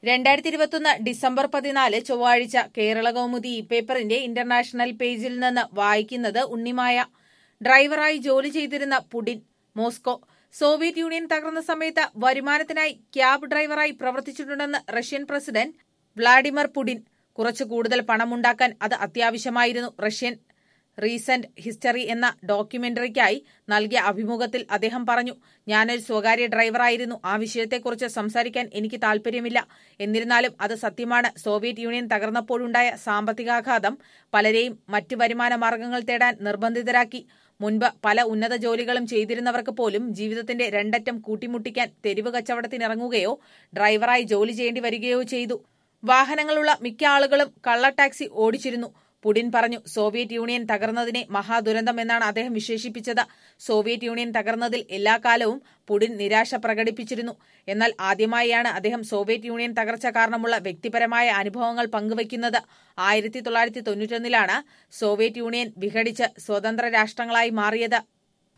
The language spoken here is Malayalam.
2021 ഡിസംബർ 14 ചൊവ്വാഴ്ച കേരള കൗമുദി പേപ്പറിന്റെ ഇന്റർനാഷണൽ പേജിൽ നിന്ന് വായിക്കുന്നത് ഉണ്ണിമായ. ഡ്രൈവറായി ജോലി ചെയ്തിരുന്ന പുടിൻ. മോസ്കോ. സോവിയറ്റ് യൂണിയൻ തകർന്ന സമയത്ത് വരുമാനത്തിനായി ക്യാബ് ഡ്രൈവറായി പ്രവർത്തിച്ചിട്ടുണ്ടെന്ന് റഷ്യൻ പ്രസിഡന്റ് വ്ളാഡിമിർ പുടിൻ. കുറച്ചു കൂടുതൽ പണമുണ്ടാക്കാൻ അത് അത്യാവശ്യമായിരുന്നു. റഷ്യൻ റീസെന്റ് ഹിസ്റ്ററി എന്ന ഡോക്യുമെന്ററിക്കായി നൽകിയ അഭിമുഖത്തിൽ അദ്ദേഹം പറഞ്ഞു, ഞാനൊരു സ്വകാര്യ ഡ്രൈവറായിരുന്നു. ആ വിഷയത്തെക്കുറിച്ച് സംസാരിക്കാൻ എനിക്ക് താൽപര്യമില്ല. എന്നിരുന്നാലും അത് സത്യമാണ്. സോവിയറ്റ് യൂണിയൻ തകർന്നപ്പോഴുണ്ടായ സാമ്പത്തികാഘാതം പലരെയും മറ്റ് വരുമാന മാർഗങ്ങൾ തേടാൻ നിർബന്ധിതരാക്കി. മുൻപ് പല ഉന്നത ജോലികളും ചെയ്തിരുന്നവർക്ക് പോലും ജീവിതത്തിന്റെ രണ്ടറ്റം കൂട്ടിമുട്ടിക്കാൻ തെരുവ് കച്ചവടത്തിനിറങ്ങുകയോ ഡ്രൈവറായി ജോലി ചെയ്യേണ്ടി വരികയോ ചെയ്തു. വാഹനങ്ങളുള്ള മിക്ക ആളുകളും കള്ള ടാക്സി ഓടിച്ചിരുന്നു. പുടിൻ പറഞ്ഞു. സോവിയറ്റ് യൂണിയൻ തകർന്നതിനെ മഹാദുരന്തം എന്നാണ് അദ്ദേഹം വിശേഷിപ്പിച്ചത്. സോവിയറ്റ് യൂണിയൻ തകർന്നതിൽ എല്ലാ കാലവും പുടിൻ നിരാശ പ്രകടിപ്പിച്ചിരുന്നു. എന്നാൽ ആദ്യമായാണ് അദ്ദേഹം സോവിയറ്റ് യൂണിയൻ തകർച്ച കാരണമുള്ള വ്യക്തിപരമായ അനുഭവങ്ങൾ പങ്കുവയ്ക്കുന്നത്. 1991 സോവിയറ്റ് യൂണിയൻ വിഘടിച്ച് സ്വതന്ത്ര രാഷ്ട്രങ്ങളായി മാറിയത്.